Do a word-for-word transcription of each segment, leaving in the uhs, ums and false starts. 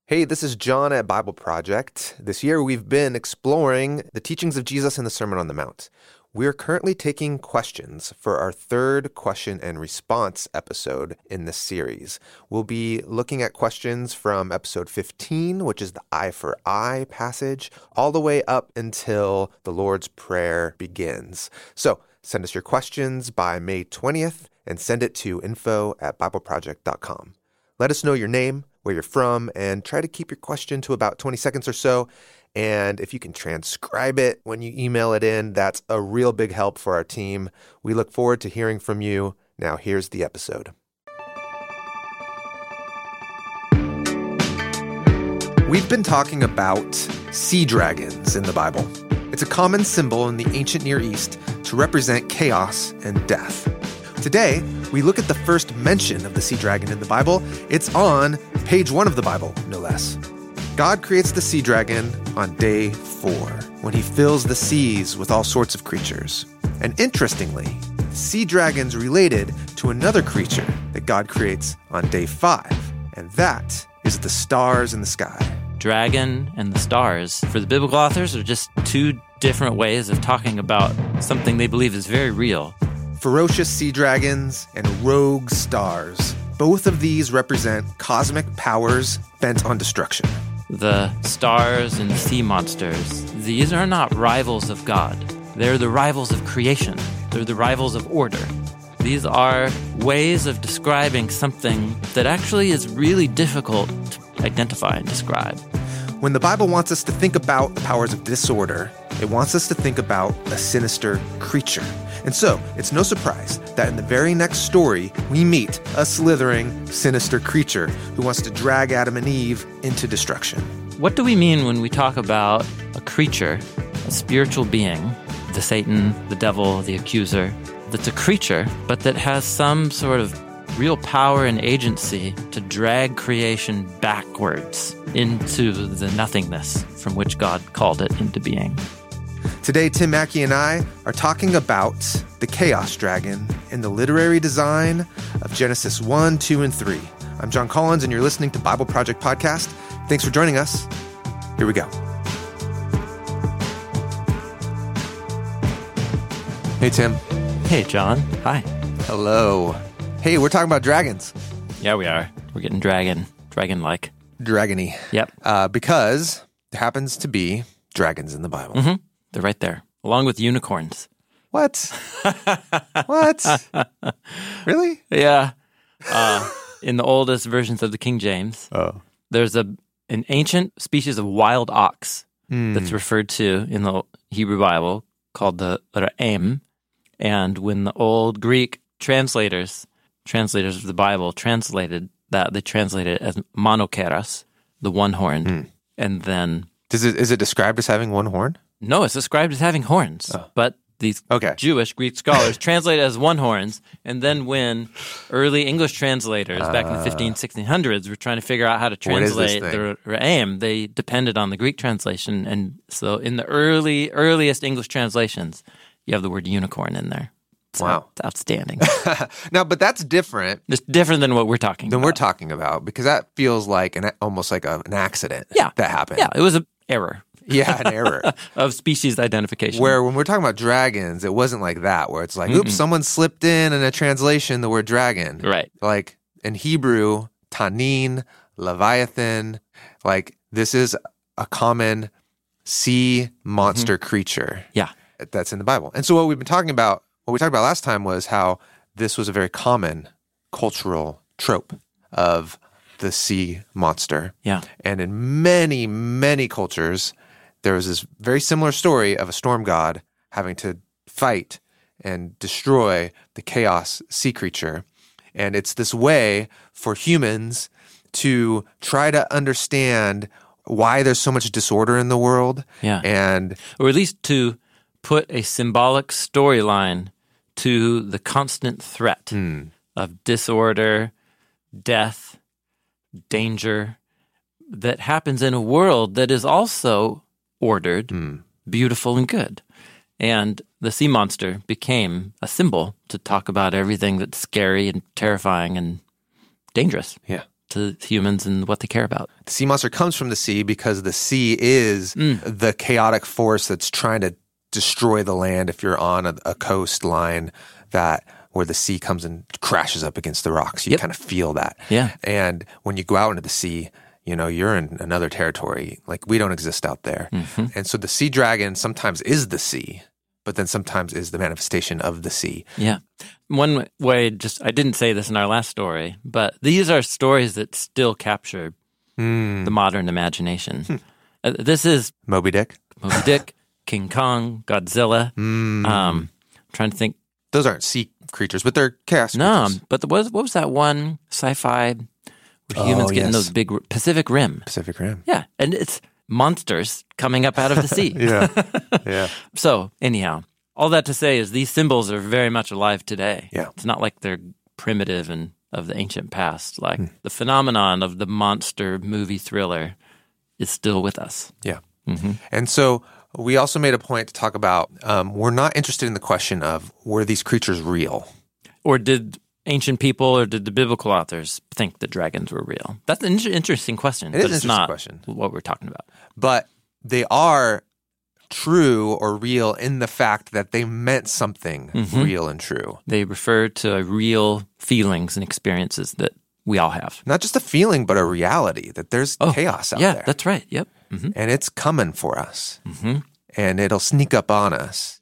Hey, this is John at Bible Project. This year we've been exploring the teachings of Jesus in the Sermon on the Mount. We're currently taking questions for our third question and response episode in this series. We'll be looking at questions from episode fifteen, which is the eye for eye passage, all the way up until the Lord's Prayer begins. So send us your questions by May twentieth and send it to info at bible project dot com. Let us know your name, where you're from, and try to keep your question to about twenty seconds or so. And if you can transcribe it when you email it in, that's a real big help for our team. We look forward to hearing from you. Now, here's the episode. We've been talking about sea dragons in the Bible. It's a common symbol in the ancient Near East to represent chaos and death. Today, we look at the first mention of the sea dragon in the Bible. It's on page one of the Bible, no less. God creates the sea dragon on day four, when he fills the seas with all sorts of creatures. And interestingly, the sea dragon's related to another creature that God creates on day five, and that is the stars in the sky. Dragon and the stars, for the biblical authors, are just two different ways of talking about something they believe is very real. Ferocious sea dragons and rogue stars. Both of these represent cosmic powers bent on destruction. The stars and sea monsters, these are not rivals of God. They're the rivals of creation. They're the rivals of order. These are ways of describing something that actually is really difficult to identify and describe. When the Bible wants us to think about the powers of disorder, it wants us to think about a sinister creature. And so, it's no surprise that in the very next story, we meet a slithering, sinister creature who wants to drag Adam and Eve into destruction. What do we mean when we talk about a creature, a spiritual being, the Satan, the devil, the accuser, that's a creature, but that has some sort of real power and agency to drag creation backwards into the nothingness from which God called it into being? Today, Tim Mackey and I are talking about the Chaos Dragon in the literary design of Genesis one, two, and three. I'm John Collins, and you're listening to Bible Project Podcast. Thanks for joining us. Here we go. Hey, Tim. Hey, John. Hi. Hello. Hey, we're talking about dragons. Yeah, we are. We're getting dragon, dragon-like. Dragony. Yep. Uh, because there happens to be dragons in the Bible. Mm-hmm. They're right there, along with unicorns. What? What? Really? Yeah. Uh, in the oldest versions of the King James, oh. there's a an ancient species of wild ox mm. that's referred to in the Hebrew Bible called the ra'em. And when the old Greek translators, translators of the Bible, translated that, they translated it as monokeros, the one-horned. Mm. And then... Does it, is it described as having one horn? No, it's described as having horns, oh. but these okay. Jewish Greek scholars translate it as one horns, and then when early English translators uh, back in the fifteen, sixteen hundreds were trying to figure out how to translate the Ra'am, they depended on the Greek translation, and so in the early, earliest English translations, you have the word unicorn in there. So wow. It's outstanding. Now, but that's different. It's different than what we're talking than about. we're talking about, because that feels like an almost like a, an accident yeah. that happened. Yeah, it was an error. Yeah, an error. Of species identification. Where when we're talking about dragons, it wasn't like that, where it's like, Mm-mm. oops, someone slipped in in a translation the word dragon. Right. Like in Hebrew, tanin, leviathan, like this is a common sea monster mm-hmm. creature. Yeah. That's in the Bible. And so what we've been talking about, what we talked about last time was how this was a very common cultural trope of the sea monster. Yeah. And in many, many cultures, there was this very similar story of a storm god having to fight and destroy the chaos sea creature. And it's this way for humans to try to understand why there's so much disorder in the world. Yeah. And or at least to put a symbolic storyline to the constant threat mm. of disorder, death, danger that happens in a world that is also ordered, mm. beautiful, and good. And the sea monster became a symbol to talk about everything that's scary and terrifying and dangerous. Yeah. to humans and what they care about. The sea monster comes from the sea because the sea is mm. the chaotic force that's trying to destroy the land. If you're on a, a coastline that where the sea comes and crashes up against the rocks, you yep. kind of feel that. Yeah. And when you go out into the sea, you know, you're in another territory. Like, we don't exist out there. Mm-hmm. And so the sea dragon sometimes is the sea, but then sometimes is the manifestation of the sea. Yeah. One way, just, I didn't say this in our last story, but these are stories that still capture mm. the modern imagination. Hmm. Uh, this is Moby Dick. Moby Dick, King Kong, Godzilla. Mm. Um, I'm trying to think. Those aren't sea creatures, but they're chaos no, creatures. No, but the, what, was, what was that one sci-fi where humans oh, get yes. in those big Pacific Rim? Pacific Rim. Yeah, and it's monsters coming up out of the sea. yeah, yeah. So anyhow, all that to say is these symbols are very much alive today. Yeah. It's not like they're primitive and of the ancient past. Like mm. the phenomenon of the monster movie thriller is still with us. Yeah. Mm-hmm. And so we also made a point to talk about, um, we're not interested in the question of, were these creatures real? Or did ancient people or did the biblical authors think that dragons were real? That's an inter- interesting question. It is but an it's interesting not question. What we're talking about. But they are true or real in the fact that they meant something mm-hmm. real and true. They refer to real feelings and experiences that we all have. Not just a feeling, but a reality, that there's oh, chaos out yeah, there. Yeah, that's right. Yep. Mm-hmm. And it's coming for us. Mm-hmm. And it'll sneak up on us.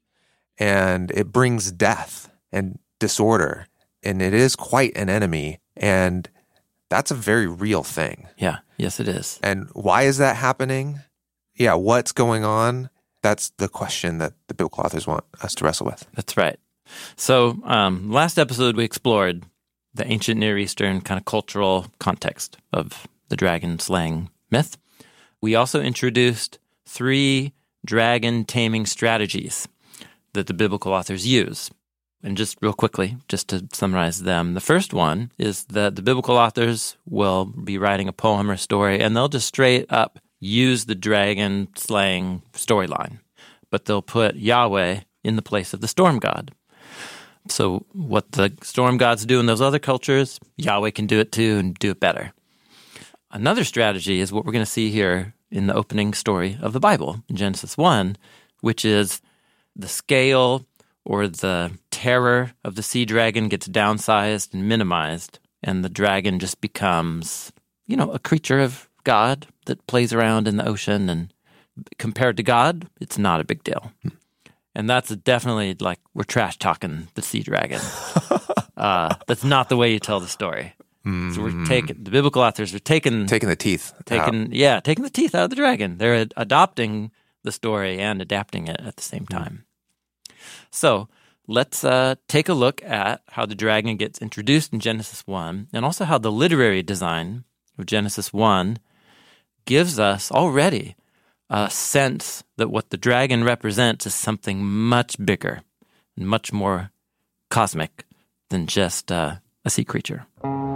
And it brings death and disorder. And it is quite an enemy. And that's a very real thing. Yeah. Yes, it is. And why is that happening? Yeah, what's going on? That's the question that the biblical authors want us to wrestle with. That's right. So um, last episode, we explored the ancient Near Eastern kind of cultural context of the dragon slaying myth. We also introduced three dragon taming strategies that the biblical authors use. And just real quickly, just to summarize them, the first one is that the biblical authors will be writing a poem or story, and they'll just straight up use the dragon slaying storyline, but they'll put Yahweh in the place of the storm god. So what the storm gods do in those other cultures, Yahweh can do it too and do it better. Another strategy is what we're going to see here in the opening story of the Bible, in Genesis one, which is the scale or the terror of the sea dragon gets downsized and minimized, and the dragon just becomes, you know, a creature of God that plays around in the ocean, and compared to God, it's not a big deal. And that's definitely like we're trash talking the sea dragon. uh, that's not the way you tell the story. Mm. So we're taking the biblical authors are taking taking the teeth, taking out. yeah, taking the teeth out of the dragon. They're ad- adopting the story and adapting it at the same time. Mm. So let's uh, take a look at how the dragon gets introduced in Genesis one, and also how the literary design of Genesis one gives us already a sense that what the dragon represents is something much bigger and much more cosmic than just uh, a sea creature.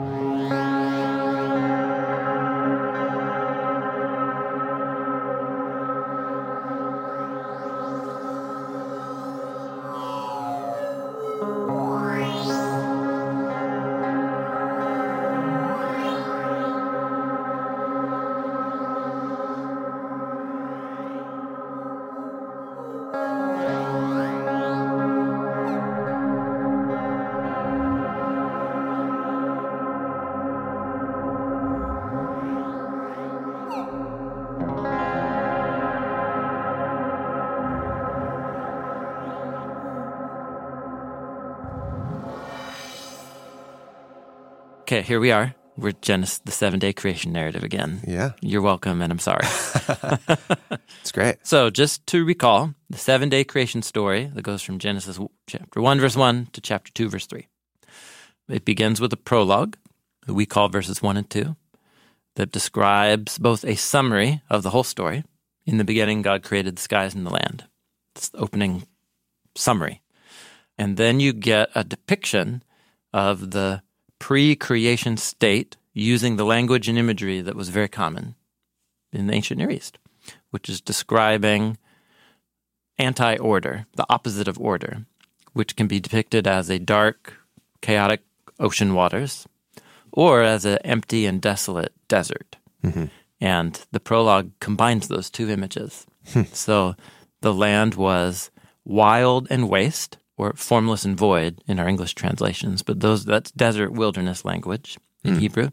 Okay, here we are. We're Genesis, the seven-day creation narrative again. Yeah. You're welcome, and I'm sorry. It's great. So just to recall, the seven-day creation story that goes from Genesis chapter one, verse one, to chapter two, verse three. It begins with a prologue, that we call verses one and two, that describes both a summary of the whole story. In the beginning, God created the skies and the land. It's the opening summary. And then you get a depiction of the pre-creation state using the language and imagery that was very common in the ancient Near East, which is describing anti-order, the opposite of order, which can be depicted as a dark, chaotic ocean waters, or as an empty and desolate desert. Mm-hmm. And the prologue combines those two images. So the land was wild and waste, or formless and void in our English translations, but those that's desert wilderness language in mm. Hebrew.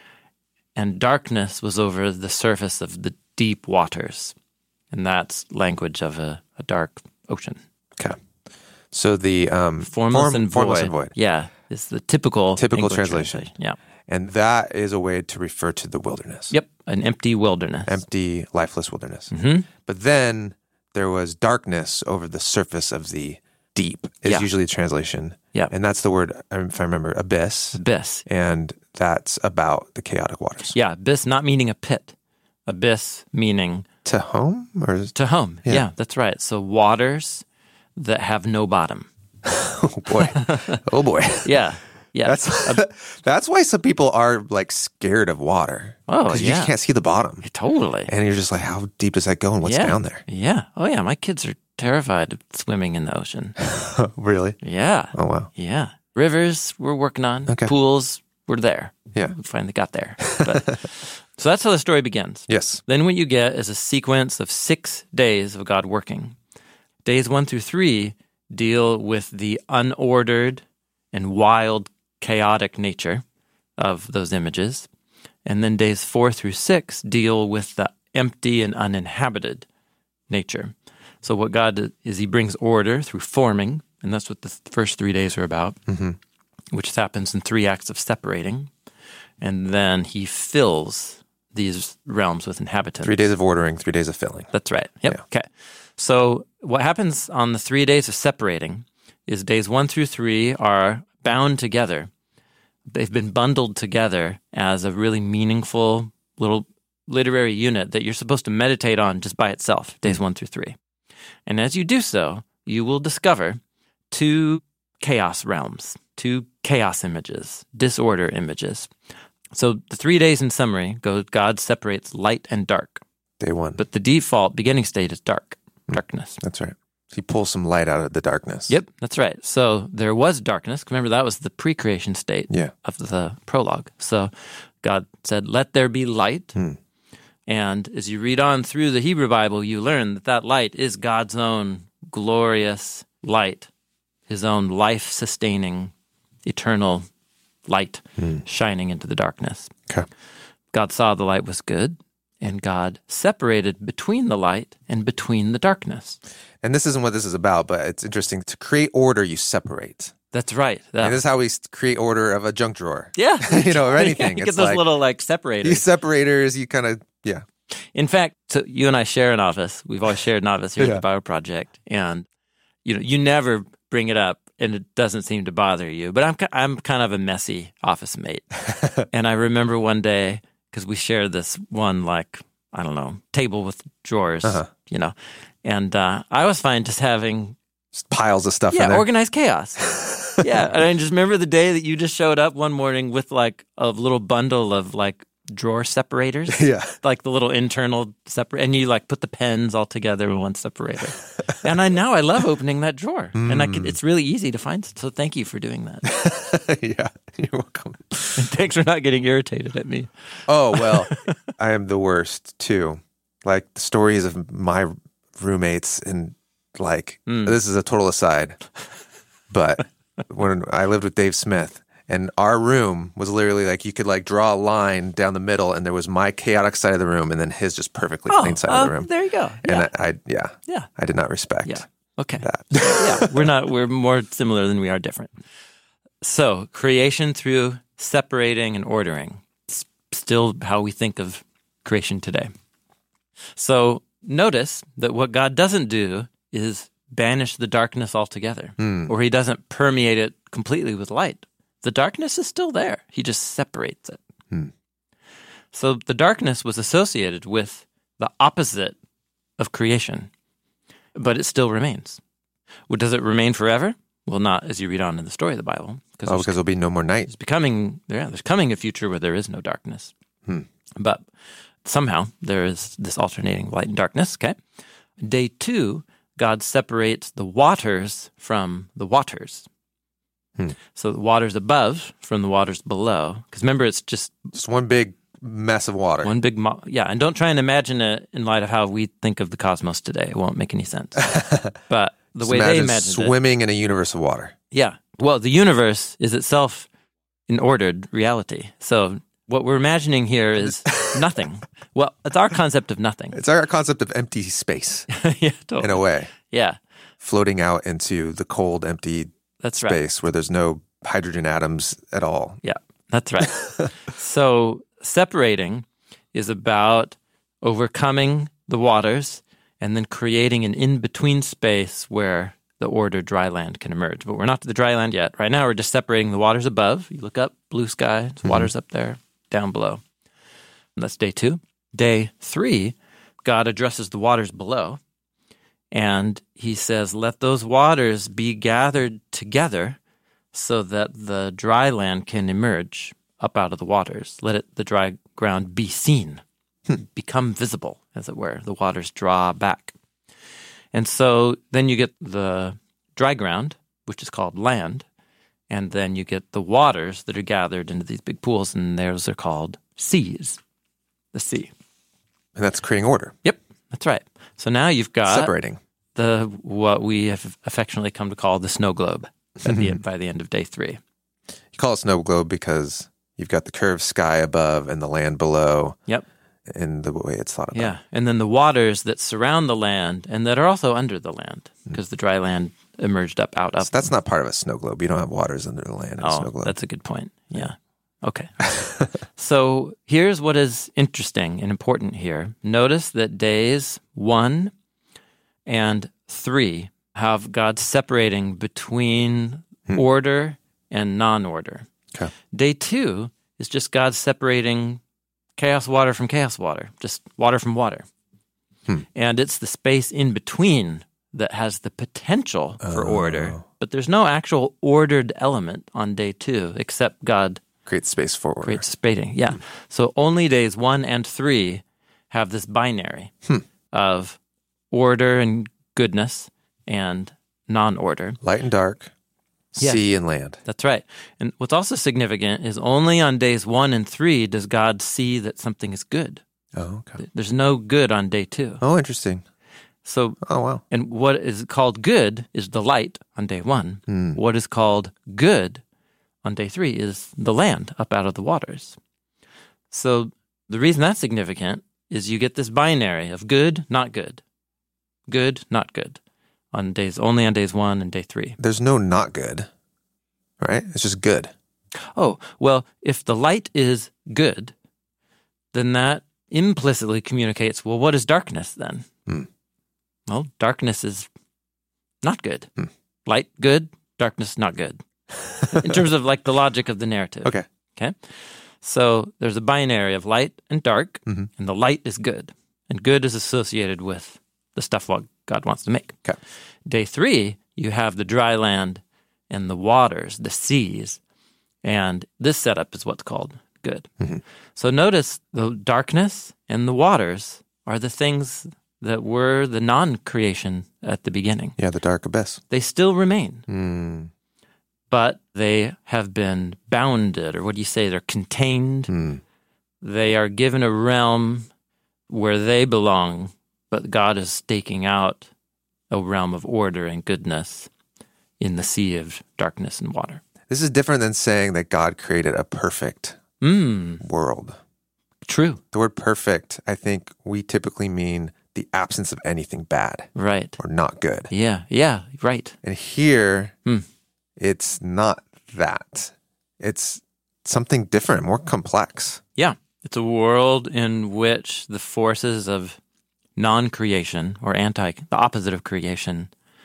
And darkness was over the surface of the deep waters, and that's language of a, a dark ocean. Okay. So the um, formless, form, and void, formless and void. Yeah, it's the typical typical English translation. translation. Yeah. And that is a way to refer to the wilderness. Yep, an empty wilderness. Empty, lifeless wilderness. Mm-hmm. But then there was darkness over the surface of the deep is yeah. usually the translation. Yeah. And that's the word, if I remember, abyss. Abyss. And that's about the chaotic waters. Yeah, abyss not meaning a pit. Abyss meaning... To home? Or is... To home, yeah. yeah, that's right. So waters that have no bottom. Oh, boy. Oh, boy. Yeah. Yeah, that's that's why some people are like scared of water. Oh, because yeah. you can't see the bottom. Totally. And you're just like, how deep does that go and what's yeah. down there? Yeah. Oh, yeah. My kids are terrified of swimming in the ocean. Really? Yeah. Oh, wow. Yeah. Rivers we're working on. Okay. Pools we're there. Yeah. We finally got there. But, so that's how the story begins. Yes. Then what you get is a sequence of six days of God working. Days one through three deal with the unordered and wild chaotic nature of those images. And then days four through six deal with the empty and uninhabited nature. So what God does is he brings order through forming, and that's what the first three days are about, mm-hmm. which happens in three acts of separating. And then he fills these realms with inhabitants. Three days of ordering, three days of filling. That's right. Yep. Yeah. Okay. So what happens on the three days of separating is days one through three are bound together. They've been bundled together as a really meaningful little literary unit that you're supposed to meditate on just by itself, days one through three. And as you do so, you will discover two chaos realms, two chaos images, disorder images. So the three days in summary go, God separates light and dark. Day one. But the default beginning state is dark, darkness. That's right. He pulls some light out of the darkness. Yep, that's right. So there was darkness. Remember, that was the pre-creation state yeah. of the prologue. So God said, let there be light. Hmm. And as you read on through the Hebrew Bible, you learn that that light is God's own glorious light, his own life-sustaining, eternal light hmm. shining into the darkness. Okay. God saw the light was good, and God separated between the light and between the darkness. And this isn't what this is about, but it's interesting. To create order, you separate. That's right. That, and this is how we create order of a junk drawer. Yeah. you know, or anything. You it's get those like, little, like, separators. These separators, you kind of, yeah. In fact, so you and I share an office. We've always shared an office here yeah. at the Bible Project. And, you know, you never bring it up, and it doesn't seem to bother you. But I'm, I'm kind of a messy office mate. And I remember one day, because we shared this one, like, I don't know, table with drawers, uh-huh. you know. And uh, I was fine just having... Just piles of stuff yeah, in there. Organized chaos. yeah, and I just remember the day that you just showed up one morning with like a little bundle of like drawer separators. Yeah. Like the little internal separate, and you like put the pens all together in one separator. And I now I love opening that drawer. Mm. And I can, it's really easy to find. So thank you for doing that. yeah, you're welcome. And thanks for not getting irritated at me. Oh, well, I am the worst too. Like the stories of my roommates and like, mm. this is a total aside, but when I lived with Dave Smith and our room was literally like, you could like draw a line down the middle and there was my chaotic side of the room and then his just perfectly oh, clean side uh, of the room. There you go. And yeah. I, I, yeah, yeah, I did not respect yeah. Okay. that. yeah, we're not, we're more similar than we are different. So creation through separating and ordering, it's still how we think of creation today. So notice that what God doesn't do is banish the darkness altogether, mm. or he doesn't permeate it completely with light. The darkness is still there. He just separates it. Mm. So the darkness was associated with the opposite of creation, but it still remains. Well, does it remain forever? Well, not as you read on in the story of the Bible. Oh, because there'll be no more night. It's becoming, yeah, there's coming a future where there is no darkness. Hmm. But somehow there is this alternating light and darkness, okay? Day two, God separates the waters from the waters. Hmm. So the waters above from the waters below. Because remember, it's just Just one big mess of water. one big, mo- yeah. And don't try and imagine it in light of how we think of the cosmos today. It won't make any sense. But the Just way they imagine imagined it, swimming in a universe of water. yeah. Well, the universe is itself an ordered reality. So what we're imagining here is nothing. Well, it's our concept of nothing. It's our concept of empty space Yeah, totally. in a way, Yeah, floating out into the cold, empty that's right. space where there's no hydrogen atoms at all. Yeah, that's right. So separating is about overcoming the waters and then creating an in-between space where the ordered dry land can emerge. But we're not to the dry land yet. Right now, we're just separating the waters above. You look up, blue sky, there's waters up there, down below. And that's day two. Day three, God addresses the waters below, and he says, let those waters be gathered together so that the dry land can emerge up out of the waters. Let it, the dry ground be seen, become visible, as it were. The waters draw back. And so then you get the dry ground, which is called land, and then you get the waters that are gathered into these big pools, and those are called seas, the sea. And that's creating order, Yep, that's right. So now you've got separating. the what we have affectionately come to call the snow globe at the, by the end of day three. You call it snow globe because you've got the curved sky above and the land below. Yep. In the way it's thought about. Yeah, and then the waters that surround the land and that are also under the land because the dry land emerged up out of. So that's not part of a snow globe. You don't have waters under the land in a Oh, snow globe. that's a good point. Yeah. Okay. So here's what is interesting and important here. Notice that days one and three have God separating between Hmm. order and non-order. Okay. Day two is just God separating chaos water from chaos water, just water from water. Hmm. And it's the space in between that has the potential for Oh. order, but there's no actual ordered element on day two except God Create space for order. creates spacing. Yeah. So only days one and three have this binary Hmm. of order and goodness and non-order. Light and dark, Yeah. sea and land. That's right. And what's also significant is only on days one and three does God see that something is good. Oh, okay. There's no good on day two. Oh, interesting. So, Oh, wow. and what is called good is the light on day one. Hmm. What is called good on day three is the land up out of the waters. So the reason that's significant is you get this binary of good, not good. Good, not good. On days, only on days one and day three. There's no not good, right? It's just good. Oh, well, if the light is good, then that implicitly communicates, well, what is darkness then? Hmm. Well, darkness is not good. Hmm. Light, good. Darkness, not good. In terms of like the logic of the narrative. Okay. Okay. So there's a binary of light and dark, Mhm. and the light is good. And good is associated with the stuff what God wants to make. Okay. Day three, you have the dry land and the waters, the seas. And this setup is what's called good. Mhm. So notice the darkness and the waters are the things that were the non-creation at the beginning. Yeah, the dark abyss. They still remain, Hmm. but they have been bounded, or what do you say? They're contained. Hmm. They are given a realm where they belong, but God is staking out a realm of order and goodness in the sea of darkness and water. This is different than saying that God created a perfect Mm, world. true. The word perfect, I think we typically mean the absence of anything bad Right. or not good. Yeah, yeah, right. And here, Hmm. it's not that. It's something different, more complex. Yeah. It's a world in which the forces of non-creation or anti, the opposite of creation,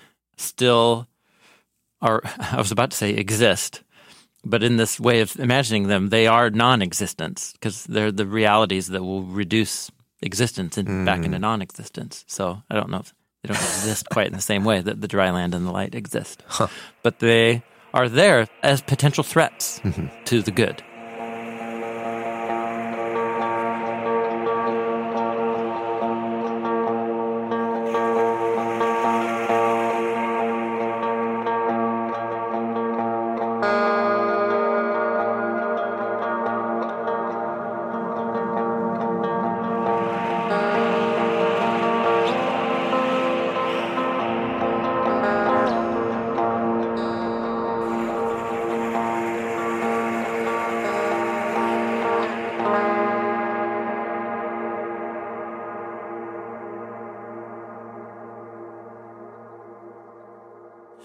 still are, I was about to say exist, but in this way of imagining them, they are non-existence because they're the realities that will reduce existence in, back into non-existence. So I don't know if they don't exist quite in the same way that the dry land and the light exist. Huh. But they are there as potential threats to the good.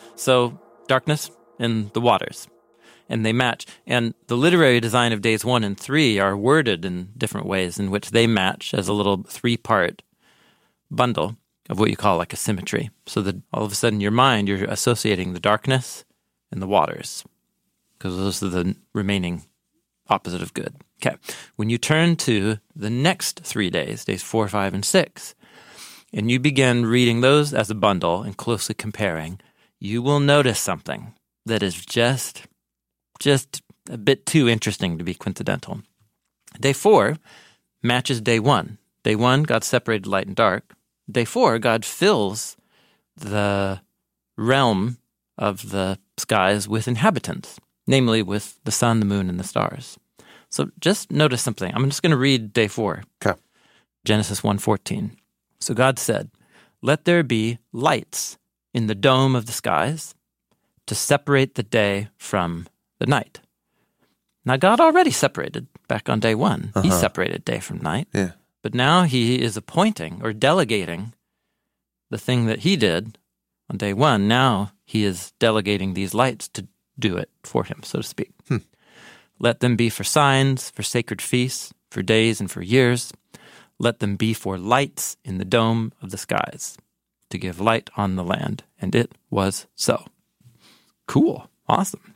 So darkness and the waters, and they match. And the literary design of days one and three are worded in different ways in which they match as a little three-part bundle of what you call like a symmetry. So that all of a sudden in your mind, you're associating the darkness and the waters, because those are the remaining opposite of good. Okay. When you turn to the next three days, days four, five, and six, and you begin reading those as a bundle and closely comparing, you will notice something that is just, just a bit too interesting to be coincidental. Day four matches day one. Day one, God separated light and dark. Day four, God fills the realm of the skies with inhabitants, namely with the sun, the moon, and the stars. So just notice something. I'm just going to read day four. Okay. Genesis one fourteen. So God said, "Let there be lights in the dome of the skies to separate the day from the night." Now, God already separated back on day one. Uh-huh. He separated day from night. Yeah. But now he is appointing or delegating the thing that he did on day one. Now he is delegating these lights to do it for him, so to speak. Hmm. Let them be for signs, for sacred feasts, for days and for years. Let them be for lights in the dome of the skies, to give light on the land. And it was so. Cool. Awesome.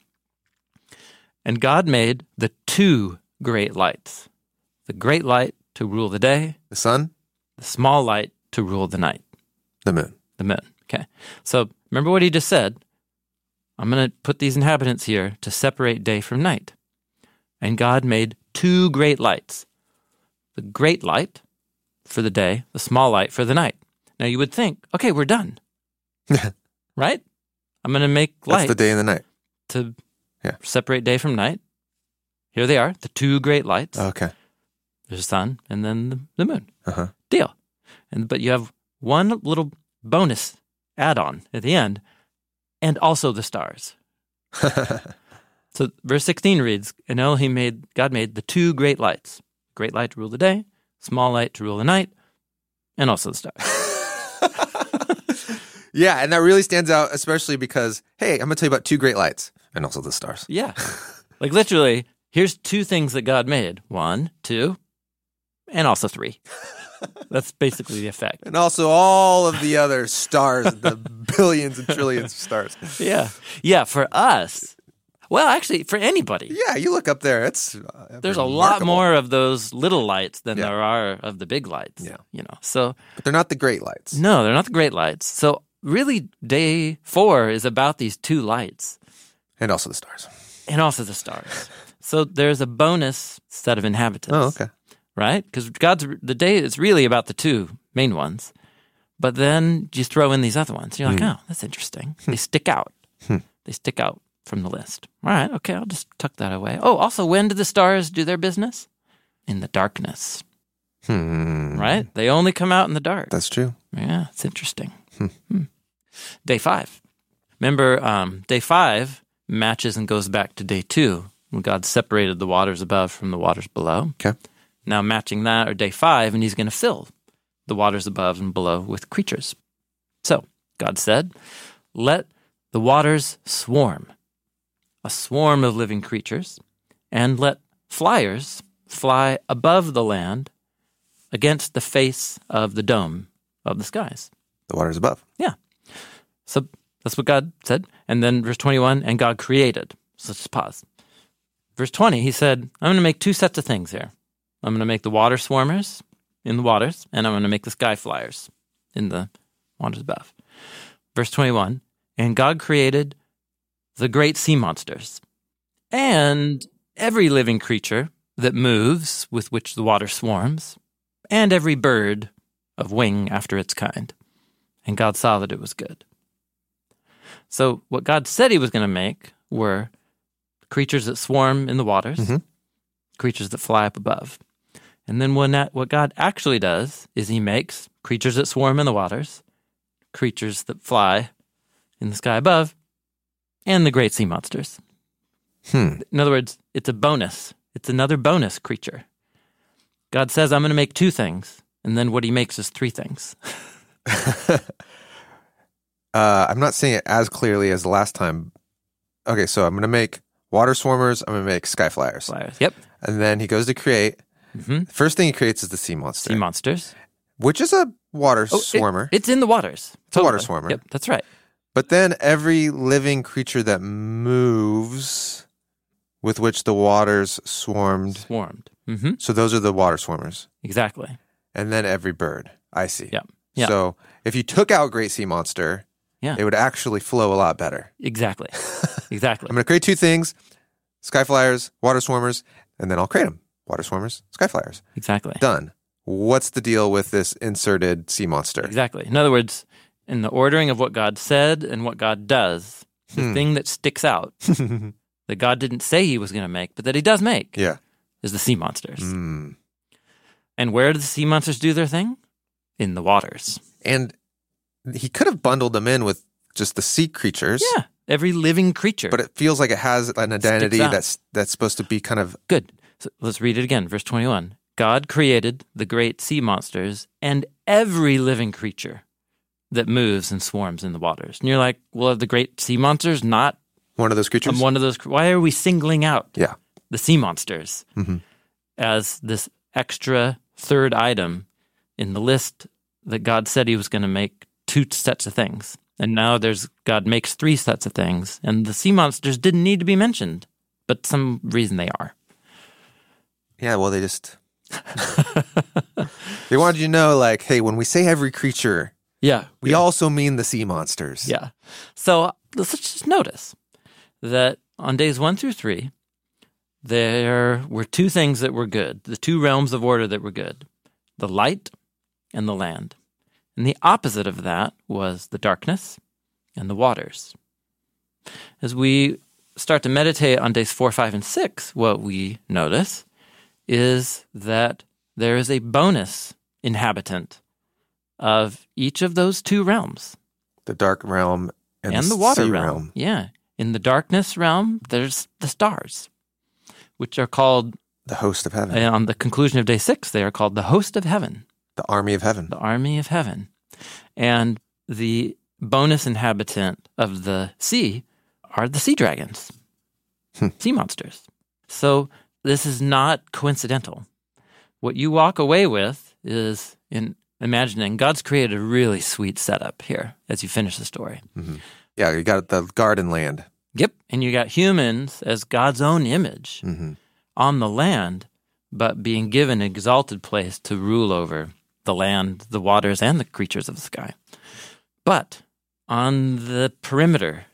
And God made the two great lights, the great light to rule the day, The sun, the small light to rule the night, the moon. the moon. Okay. So remember what he just said. I'm going to put these inhabitants here to separate day from night. And God made two great lights, the great light for the day, the small light for the night. Now you would think, okay, we're done, right? I'm going to make lights. That's the day and the night. To yeah. separate day from night. Here they are, the two great lights. Okay. There's the sun and then the, the moon. Uh-huh. Deal. And but you have one little bonus add-on at the end, and also the stars. So verse sixteen reads, "And Elohim made, God made the two great lights, great light to rule the day, small light to rule the night, and also the stars." Yeah, and that really stands out, especially because, hey, I'm going to tell you about two great lights, and also the stars. Yeah. Like literally, here's two things that God made. One, two, and also three. That's basically the effect. And also all of the other stars, the billions and trillions of stars. Yeah. Yeah, for us. Well, actually, for anybody. Yeah, you look up there, it's uh, There's remarkable. a lot more of those little lights than Yeah. there are of the big lights. Yeah. You know. So But they're not the great lights. no, they're not the great lights. So really day four is about these two lights. And also the stars. And also the stars. So there's a bonus set of inhabitants. Oh, okay. Right? Because God's the day is really about the two main ones, but then you throw in these other ones. You're like, Hmm. oh, that's interesting. They stick out. Hmm. They stick out from the list. All right, okay, I'll just tuck that away. Oh, also, when do the stars do their business? In the darkness. Hmm. Right? They only come out in the dark. That's true. Yeah, it's interesting. Hmm. Hmm. Day five. Remember, um, day five matches and goes back to day two when God separated the waters above from the waters below. Okay. Now matching that are day five, and he's going to fill the waters above and below with creatures. So God said, "Let the waters swarm, a swarm of living creatures, and let flyers fly above the land against the face of the dome of the skies." The water's above. Yeah. So that's what God said. And then verse twenty-one, and God created. So let's just pause. Verse twenty, he said, I'm going to make two sets of things here. I'm going to make the water swarmers in the waters, and I'm going to make the sky flyers in the waters above. Verse twenty-one, and God created the great sea monsters and every living creature that moves with which the water swarms, and every bird of wing after its kind. And God saw that it was good. So what God said he was going to make were creatures that swarm in the waters, Mm-hmm. creatures that fly up above. And then when that, what God actually does is he makes creatures that swarm in the waters, creatures that fly in the sky above, and the great sea monsters. Hmm. In other words, it's a bonus. It's another bonus creature. God says, I'm going to make two things. And then what he makes is three things. Uh, I'm not saying it as clearly as the last time. Okay, so I'm going to make water swarmers. I'm going to make sky flyers. Flyers. Yep. And then he goes to create. Mm-hmm. First thing he creates is the sea monster. Sea monsters. Which is a water Oh, swarmer. It, it's in the waters. It's a water Totally. swarmer. Yep, that's right. But then every living creature that moves with which the waters swarmed. Swarmed. Mm-hmm. So those are the water swarmers. Exactly. And then every bird. I see. Yeah. Yeah. So if you took out Great Sea Monster, Yeah. it would actually flow a lot better. Exactly. Exactly. I'm going to create two things, sky flyers, water swarmers, and then I'll create them. Water swarmers, sky flyers. Exactly. Done. What's the deal with this inserted sea monster? Exactly. In other words, in the ordering of what God said and what God does, the Hmm. thing that sticks out that God didn't say he was going to make, but that he does make, Yeah. is the sea monsters. Mm. And where do the sea monsters do their thing? In the waters. And he could have bundled them in with just the sea creatures. Yeah. Every living creature. But it feels like it has an identity out. that's that's supposed to be kind of Good. So let's read it again. Verse twenty-one. God created the great sea monsters and every living creature that moves and swarms in the waters. And you're like, well, are the great sea monsters not one of those creatures. um, one of those? Why are we singling out Yeah. the sea monsters Mhm. as this extra third item in the list that God said he was going to make two sets of things? And now there's God makes three sets of things, and the sea monsters didn't need to be mentioned, but some reason they are. Yeah, well, they just they wanted you to know, like, hey, when we say every creature, Yeah. we also mean the sea monsters. Yeah. So let's just notice that on days one through three, there were two things that were good, the two realms of order that were good, the light and the land. And the opposite of that was the darkness and the waters. As we start to meditate on days four, five, and six, what we notice is that there is a bonus inhabitant of each of those two realms. The dark realm and, And, the, the water sea realm. realm. Yeah. In the darkness realm, there's the stars, which are called, The host of heaven. uh, on the conclusion of day six, they are called the host of heaven, The army of heaven. the army of heaven. And the bonus inhabitant of the sea are the sea dragons, Hmm. sea monsters. So this is not coincidental. What you walk away with is in imagining God's created a really sweet setup here as you finish the story. Mhm. Yeah, you got the garden land. Yep. And you got humans as God's own image hmm on the land, but being given an exalted place to rule over the land, the waters, and the creatures of the sky. But on the perimeter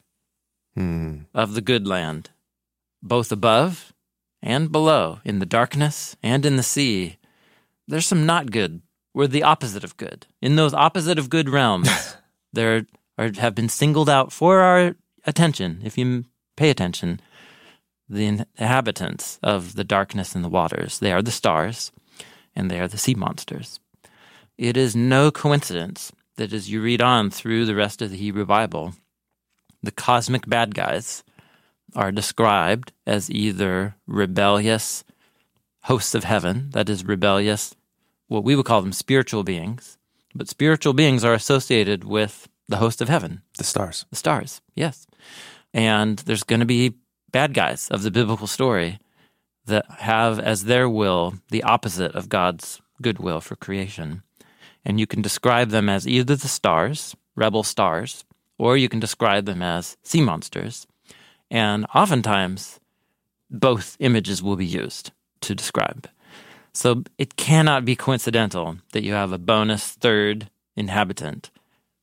Hmm. of the good land, both above and below, in the darkness and in the sea, there's some not good. We're the opposite of good. In those opposite of good realms, there are, have been singled out for our attention, if you pay attention, the inhabitants of the darkness and the waters. They are the stars, and they are the sea monsters. It is no coincidence that as you read on through the rest of the Hebrew Bible, the cosmic bad guys are described as either rebellious hosts of heaven, that is, rebellious, what we would call them spiritual beings, but spiritual beings are associated with the host of heaven, The stars. the stars, yes. And there's going to be bad guys of the biblical story that have as their will the opposite of God's goodwill for creation. And you can describe them as either the stars, rebel stars, or you can describe them as sea monsters. And oftentimes, both images will be used to describe. So it cannot be coincidental that you have a bonus third inhabitant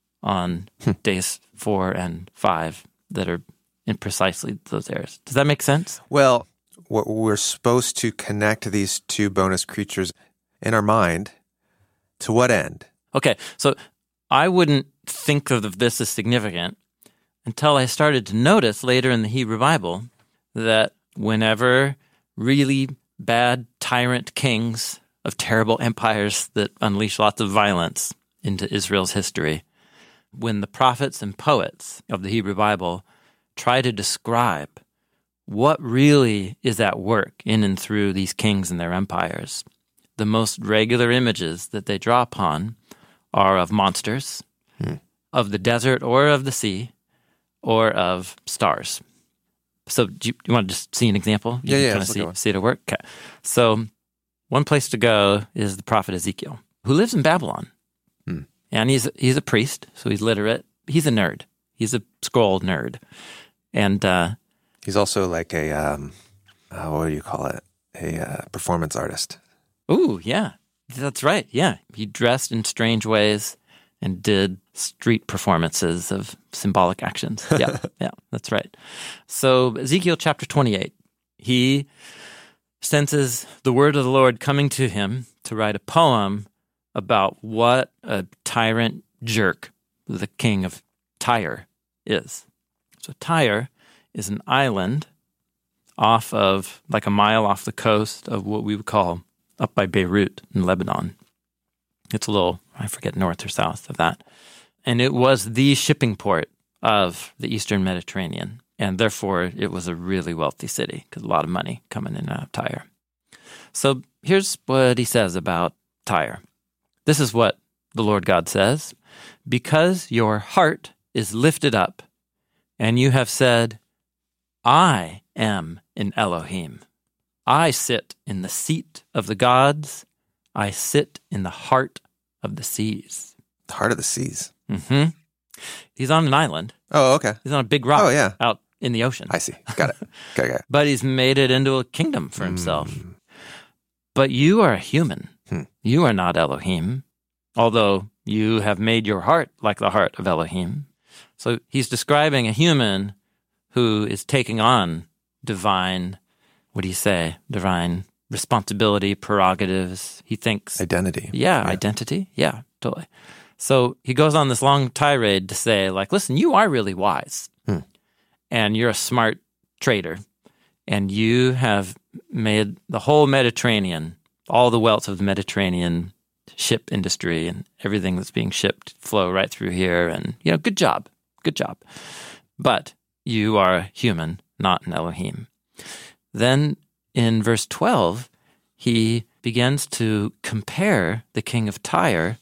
on days four and five that are in precisely those areas. Does that make sense? Well, what we're supposed to connect these two bonus creatures in our mind to what end? Okay, so I wouldn't think of this as significant until I started to notice later in the Hebrew Bible that whenever really bad tyrant kings of terrible empires that unleash lots of violence into Israel's history, when the prophets and poets of the Hebrew Bible try to describe what really is at work in and through these kings and their empires, the most regular images that they draw upon are of monsters, Hmm. of the desert or of the sea or of stars. So do you, you want to just see an example? You Yeah, yeah. Kind of see, see it at work? Okay. So one place to go is the prophet Ezekiel, who lives in Babylon. Hmm. And he's he's a priest, so he's literate. He's a nerd. He's a scroll nerd. And uh, he's also like a, um, uh, what do you call it? A uh, performance artist. Ooh, yeah. That's right. Yeah. He dressed in strange ways and did street performances of symbolic actions. Yeah, yeah, that's right. So Ezekiel chapter twenty-eight, he senses the word of the Lord coming to him to write a poem about what a tyrant jerk the king of Tyre is. So Tyre is an island off of, like a mile off the coast of what we would call up by Beirut in Lebanon. It's a little, I forget, north or south of that. And it was the shipping port of the Eastern Mediterranean. And therefore, it was a really wealthy city because a lot of money coming in and out of Tyre. So here's what he says about Tyre. This is what the Lord God says. Because your heart is lifted up, and you have said, I am an Elohim. I sit in the seat of the gods. I sit in the heart of the seas. The heart of the seas. Mm-hmm. He's on an island. Oh, okay. He's on a big rock Oh, yeah. out in the ocean. I see. Got it. Okay, okay. But he's made it into a kingdom for himself. Mm. But you are a human. Hmm. You are not Elohim, although you have made your heart like the heart of Elohim. So he's describing a human who is taking on divine, what do you say, divine responsibility, prerogatives. He thinks... Identity. Yeah, yeah, identity. Yeah, totally. So he goes on this long tirade to say, like, listen, you are really wise, hmm. and you're a smart trader, and you have made the whole Mediterranean, all the wealth of the Mediterranean ship industry and everything that's being shipped flow right through here, and, you know, good job, good job. But you are a human, not an Elohim. Then in verse twelve, he begins to compare the king of Tyre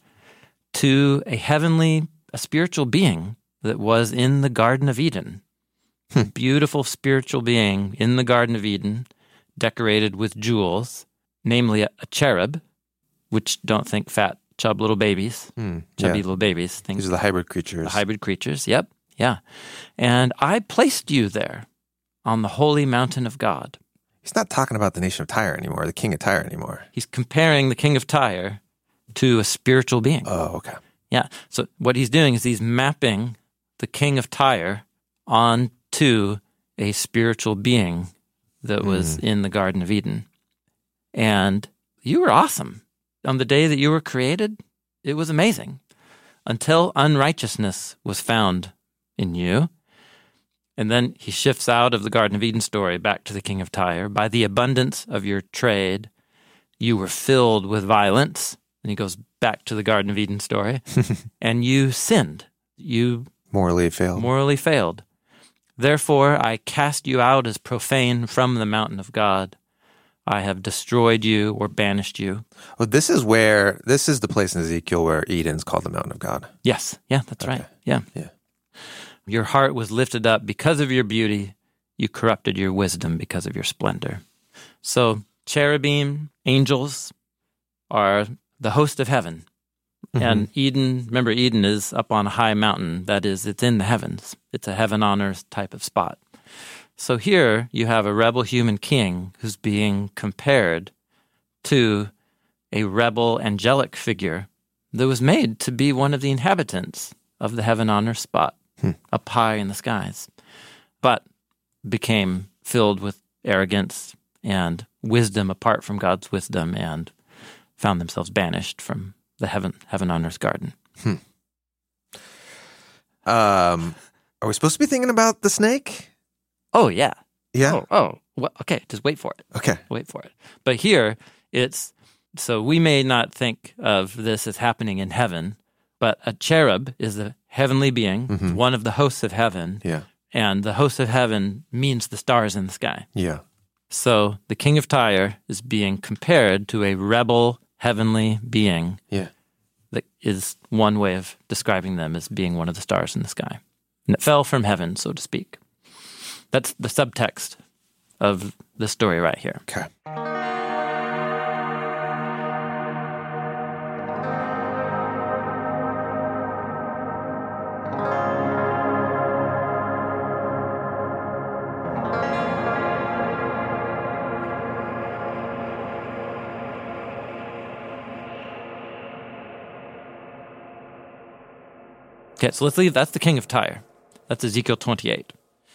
to a heavenly, a spiritual being that was in the Garden of Eden. Hmm. A beautiful spiritual being in the Garden of Eden, decorated with jewels, namely a, a cherub, which don't think fat, chub little babies, Hmm. chubby yeah. little babies. Think These are the hybrid creatures. the hybrid creatures, yep, yeah. And I placed you there on the holy mountain of God. He's not talking about the nation of Tyre anymore, the king of Tyre anymore. He's comparing the king of Tyre to a spiritual being. Oh, okay. Yeah. So what he's doing is he's mapping the king of Tyre onto a spiritual being that was Mm. in the Garden of Eden. And you were awesome. On the day that you were created, it was amazing. Until unrighteousness was found in you. And then he shifts out of the Garden of Eden story back to the king of Tyre. By the abundance of your trade, you were filled with violence. And he goes back to the Garden of Eden story. And you sinned. You Morally failed. morally failed. Therefore, I cast you out as profane from the mountain of God. I have destroyed you or banished you. Well, this is where, this is the place in Ezekiel where Eden's called the mountain of God. Yes. Yeah, that's Okay. right. Yeah. Yeah. Your heart was lifted up because of your beauty. You corrupted your wisdom because of your splendor. So cherubim, angels, are the host of heaven. Mm-hmm. And Eden, remember Eden is up on a high mountain. That is, it's in the heavens. It's a heaven on earth type of spot. So here you have a rebel human king who's being compared to a rebel angelic figure that was made to be one of the inhabitants of the heaven on earth spot. Hmm. Up high in the skies, but became filled with arrogance and wisdom apart from God's wisdom and found themselves banished from the heaven heaven on earth garden. Hmm. Um, are we supposed to be thinking about the snake? Oh, yeah. Yeah? Oh, oh. Well, okay, just wait for it. Okay. Wait for it. But here, it's, so we may not think of this as happening in heaven, but a cherub is a heavenly being, Mhm. one of the hosts of heaven, Yeah. and the host of heaven means the stars in the sky. Yeah. So the king of Tyre is being compared to a rebel heavenly being Yeah. that is one way of describing them as being one of the stars in the sky. And it fell from heaven, so to speak. That's the subtext of the story right here. Okay. Okay, so let's leave. That's the king of Tyre. That's Ezekiel twenty-eight.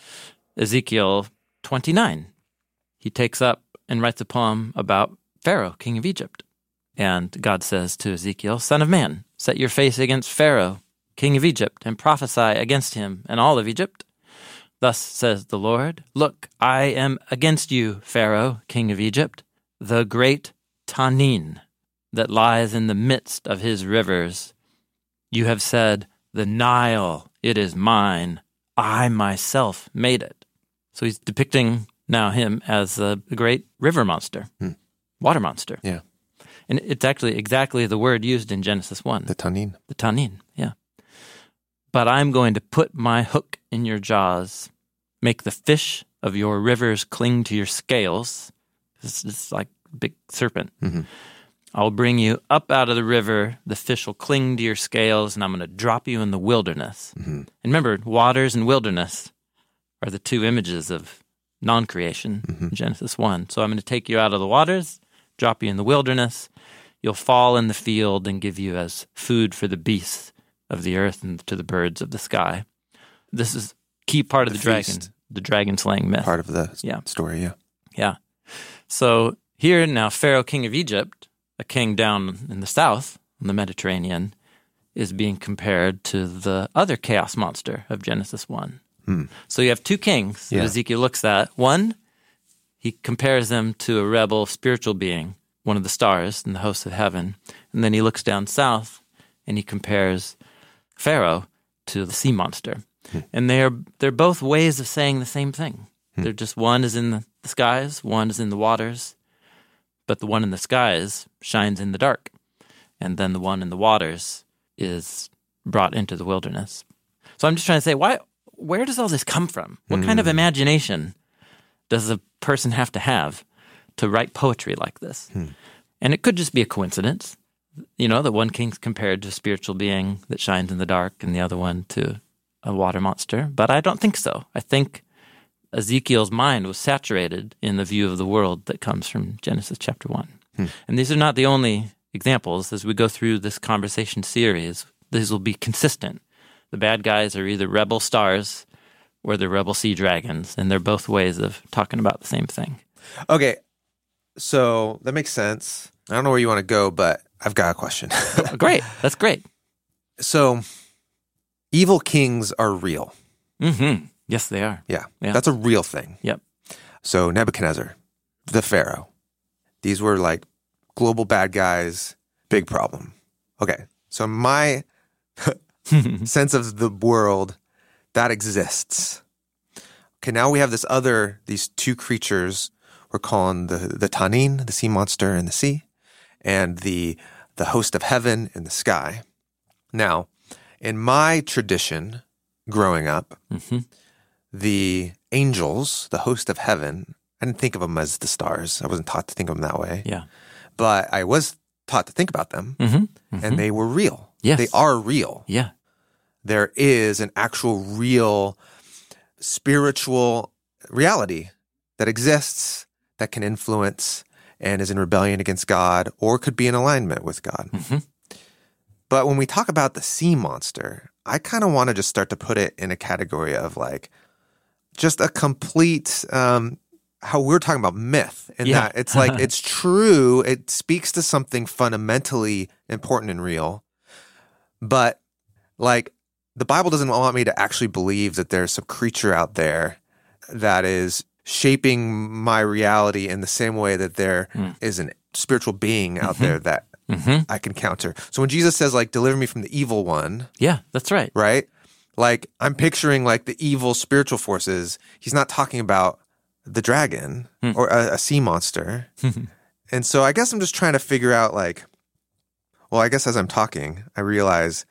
Ezekiel twenty-nine. He takes up and writes a poem about Pharaoh, king of Egypt. And God says to Ezekiel, "Son of man, set your face against Pharaoh, king of Egypt, and prophesy against him and all of Egypt. Thus says the Lord, look, I am against you, Pharaoh, king of Egypt, the great Tanin that lies in the midst of his rivers. You have said, the Nile, it is mine. I myself made it." So he's depicting now him as a great river monster, hmm. water monster. Yeah. And it's actually exactly the word used in Genesis one. The Tanin. The Tanin, yeah. "But I'm going to put my hook in your jaws, make the fish of your rivers cling to your scales." This is like a big serpent. Mm-hmm. "I'll bring you up out of the river, the fish will cling to your scales, and I'm going to drop you in the wilderness." Mm-hmm. And remember, waters and wilderness are the two images of non-creation mm-hmm. in Genesis one. So I'm going to take you out of the waters, drop you in the wilderness. You'll fall in the field and give you as food for the beasts of the earth and to the birds of the sky. This is a key part of the, the dragon, the dragon slaying myth. Part of the yeah. story, yeah. Yeah. So here now, Pharaoh, king of Egypt, a king down in the south, in the Mediterranean, is being compared to the other chaos monster of Genesis one. Hmm. So you have two kings yeah. that Ezekiel looks at. One, he compares them to a rebel spiritual being, one of the stars in the hosts of heaven. And then he looks down south and he compares Pharaoh to the sea monster. Hmm. And they are, they're both ways of saying the same thing. Hmm. They're just one is in the skies, one is in the waters. But the one in the skies shines in the dark, and then the one in the waters is brought into the wilderness. So I'm just trying to say, why? Where does all this come from? What mm. kind of imagination does a person have to have to write poetry like this? Mm. And it could just be a coincidence, you know, that one king's compared to a spiritual being that shines in the dark, and the other one to a water monster. But I don't think so. I think Ezekiel's mind was saturated in the view of the world that comes from Genesis chapter one. Hmm. And these are not the only examples. As we go through this conversation series, these will be consistent. The bad guys are either rebel stars or they're rebel sea dragons, and they're both ways of talking about the same thing. Okay, so that makes sense. I don't know where you want to go, but I've got a question. Great, that's great. So, evil kings are real. Mm-hmm. Yes, they are. Yeah, yeah, that's a real thing. Yep. So Nebuchadnezzar, the Pharaoh, these were like global bad guys, big problem. Okay, so my sense of the world, that exists. Okay, now we have this other, these two creatures we're calling the, the Tanin, the sea monster in the sea, and the, the host of heaven in the sky. Now, in my tradition growing up, mm-hmm. the angels, the host of heaven, I didn't think of them as the stars. I wasn't taught to think of them that way. Yeah. But I was taught to think about them, mm-hmm. Mm-hmm. and they were real. Yes. They are real. Yeah. There is an actual real spiritual reality that exists, that can influence and is in rebellion against God or could be in alignment with God. Mm-hmm. But when we talk about the sea monster, I kind of want to just start to put it in a category of like, just a complete, um, how we're talking about myth. And yeah. that it's like, it's true. It speaks to something fundamentally important and real. But like, the Bible doesn't want me to actually believe that there's some creature out there that is shaping my reality in the same way that there mm. is a spiritual being out mm-hmm. there that mm-hmm. I can counter. So when Jesus says like, deliver me from the evil one. Yeah, that's right. Right? Like, I'm picturing like the evil spiritual forces. He's not talking about the dragon hmm. or a, a sea monster. And so I guess I'm just trying to figure out like, Well, I guess as I'm talking, I realize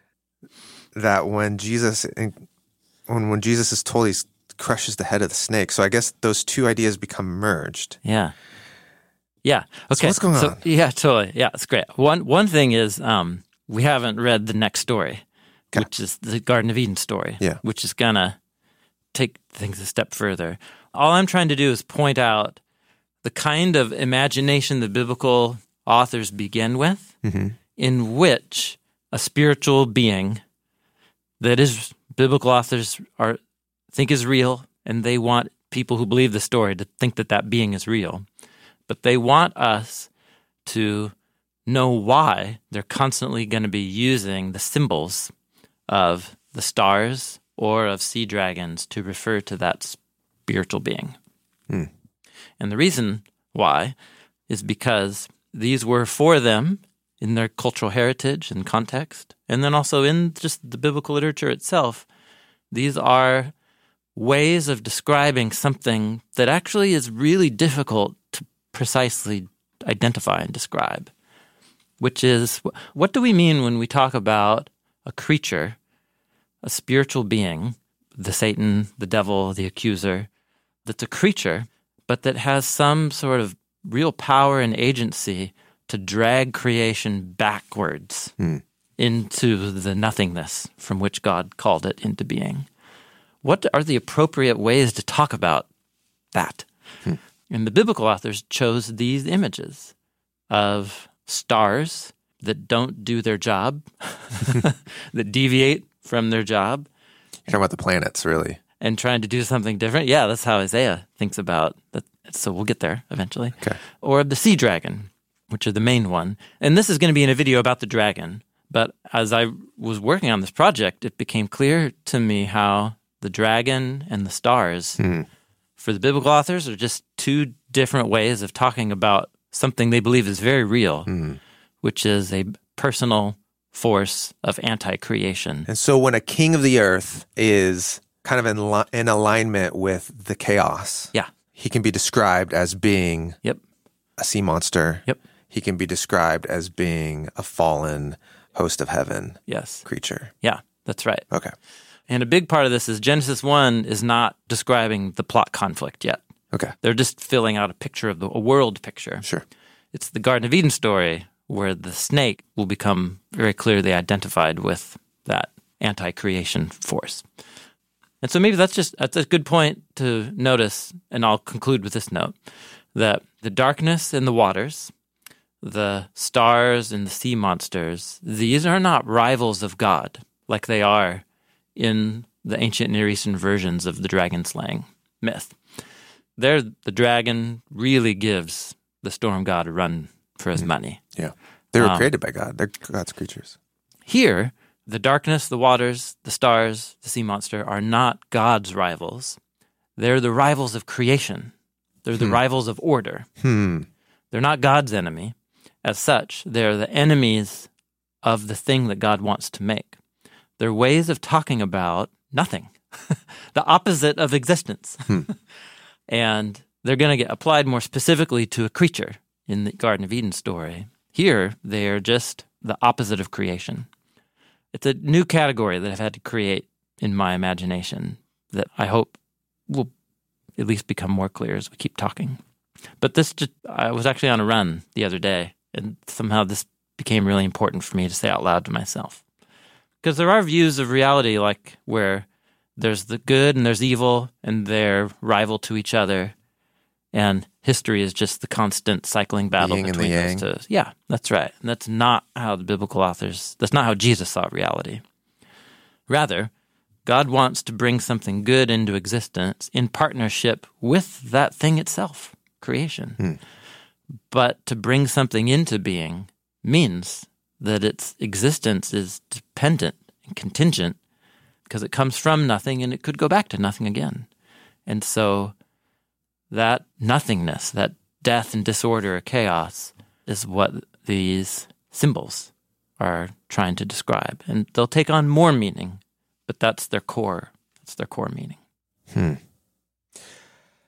that when Jesus when when Jesus is told he crushes the head of the snake, so I guess those two ideas become merged. Yeah. Yeah. Okay. So what's going so, on? Yeah, totally. Yeah, it's great. One one thing is um, we haven't read the next story, Okay. which is the Garden of Eden story, Yeah. which is going to take things a step further. All I'm trying to do is point out the kind of imagination the biblical authors begin with, Mm-hmm. in which a spiritual being that is biblical authors are think is real, and they want people who believe the story to think that that being is real. But they want us to know why they're constantly going to be using the symbols of the stars or of sea dragons to refer to that spiritual being. Hmm. And the reason why is because these were for them in their cultural heritage and context, and then also in just the biblical literature itself. These are ways of describing something that actually is really difficult to precisely identify and describe, which is, what do we mean when we talk about a creature, a spiritual being, the Satan, the devil, the accuser, that's a creature, but that has some sort of real power and agency to drag creation backwards Hmm. into the nothingness from which God called it into being? What are the appropriate ways to talk about that? Hmm. And the biblical authors chose these images of stars that don't do their job, that deviate from their job, You're talking about the planets, really. and trying to do something different. Yeah, that's how Isaiah thinks about that. So we'll get there eventually. Okay. Or the sea dragon, which are the main one. And this is going to be in a video about the dragon. But as I was working on this project, it became clear to me how the dragon and the stars, Hmm. for the biblical authors, are just two different ways of talking about something they believe is very real, Hmm. which is a personal force of anti-creation. And so when a king of the earth is kind of in, li- in alignment with the chaos, Yeah. he can be described as being Yep. a sea monster. Yep. He can be described as being a fallen host of heaven Yes. creature. Yeah, that's right. Okay. And a big part of this is Genesis one is not describing the plot conflict yet. Okay. They're just filling out a picture of the, a world picture. Sure. It's the Garden of Eden story where the snake will become very clearly identified with that anti-creation force. And so maybe that's just that's a good point to notice, and I'll conclude with this note, that the darkness in the waters, the stars and the sea monsters, these are not rivals of God like they are in the ancient Near Eastern versions of the dragon slaying myth. There, the dragon really gives the storm god a run for his money. Yeah. They were Um, created by God. They're God's creatures. Here, the darkness, the waters, the stars, the sea monster are not God's rivals. They're the rivals of creation. They're the rivals of order. Hmm. They're not God's enemy. As such, they're the enemies of the thing that God wants to make. They're ways of talking about nothing, the opposite of existence. And they're going to get applied more specifically to a creature in the Garden of Eden story. Here, they are just the opposite of creation. It's a new category that I've had to create in my imagination that I hope will at least become more clear as we keep talking. But this just, I was actually on a run the other day, and somehow this became really important for me to say out loud to myself. Because there are views of reality like where there's the good and there's evil, and they're rival to each other, and history is just the constant cycling battle yin and between the those yang. two. Yeah, that's right. And that's not how the biblical authors, that's not how Jesus saw reality. Rather, God wants to bring something good into existence in partnership with that thing itself, creation. Hmm. But to bring something into being means that its existence is dependent and contingent because it comes from nothing and it could go back to nothing again. And so that nothingness, that death and disorder or chaos is what these symbols are trying to describe. And they'll take on more meaning, but that's their core. That's their core meaning. Hmm.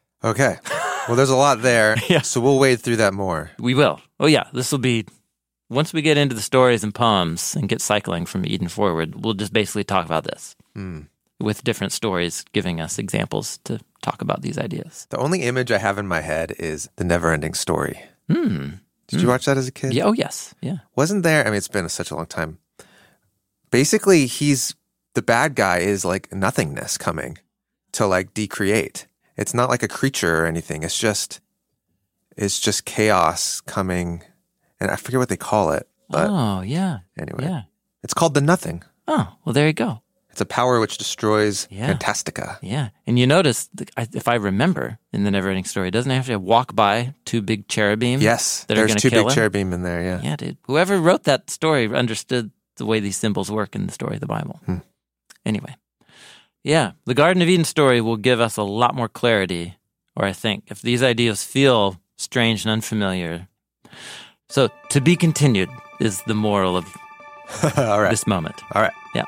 Okay. Well, there's a lot there. Yeah. So we'll wade through that more. We will. Oh, yeah. This will be once we get into the stories and poems and get cycling from Eden forward, we'll just basically talk about this mm. with different stories giving us examples to talk about these ideas. The only image I have in my head is The Never-Ending Story. Mm. Did mm. you watch that as a kid? Yeah, oh, yes. Yeah. Wasn't there? I mean, it's been such a long time. Basically, he's the bad guy is like nothingness coming to like decreate. It's not like a creature or anything. It's just, it's just chaos coming. And I forget what they call it. But oh, yeah. Anyway, yeah. It's called the Nothing. Oh, well, there you go. It's a power which destroys yeah. Fantastica. Yeah. And you notice, if I remember in the Never-Ending Story, doesn't he have to walk by two big cherubim? Yes. That there's are two kill big him? cherubim in there, yeah. Yeah, dude. Whoever wrote that story understood the way these symbols work in the story of the Bible. Hmm. Anyway. Yeah. The Garden of Eden story will give us a lot more clarity, or I think, if these ideas feel strange and unfamiliar. So, to be continued is the moral of All right. this moment. All right. Yeah.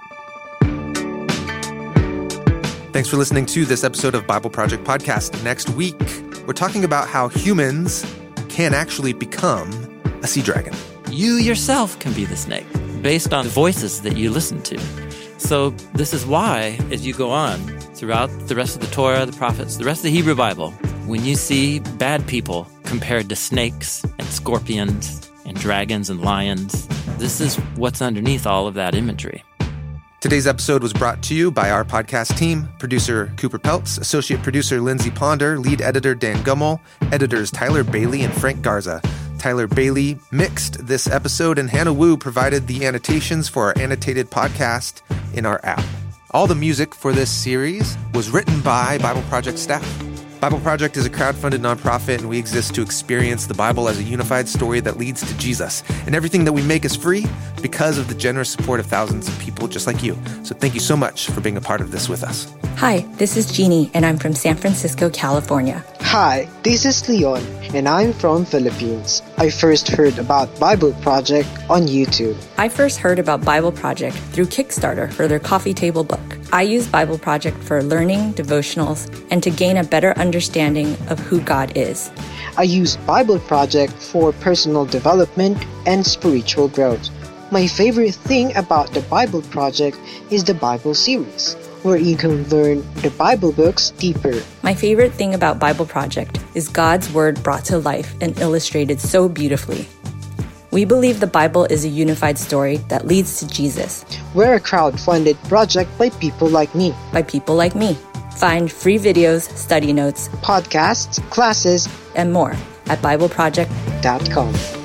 Thanks for listening to this episode of Bible Project Podcast. Next week, we're talking about how humans can actually become a sea dragon. You yourself can be the snake, based on the voices that you listen to. So this is why, as you go on throughout the rest of the Torah, the prophets, the rest of the Hebrew Bible, when you see bad people compared to snakes and scorpions and dragons and lions, this is what's underneath all of that imagery. Today's episode was brought to you by our podcast team, producer Cooper Peltz, associate producer Lindsay Ponder, lead editor Dan Gummel, editors Tyler Bailey and Frank Garza. Tyler Bailey mixed this episode, and Hannah Wu provided the annotations for our annotated podcast in our app. All the music for this series was written by Bible Project staff. Bible Project is a crowdfunded nonprofit, and we exist to experience the Bible as a unified story that leads to Jesus. And everything that we make is free because of the generous support of thousands of people just like you. So thank you so much for being a part of this with us. Hi, this is Jeannie, and I'm from San Francisco, California. Hi, this is Leon, and I'm from Philippines. I first heard about Bible Project on YouTube. I first heard about Bible Project through Kickstarter for their coffee table book. I use Bible Project for learning, devotionals, and to gain a better understanding of who God is. I use Bible Project for personal development and spiritual growth. My favorite thing about the Bible Project is the Bible series, where you can learn the Bible books deeper. My favorite thing about Bible Project is God's Word brought to life and illustrated so beautifully. We believe the Bible is a unified story that leads to Jesus. We're a crowd-funded project by people like me. By people like me. Find free videos, study notes, podcasts, classes, and more at Bible Project dot com.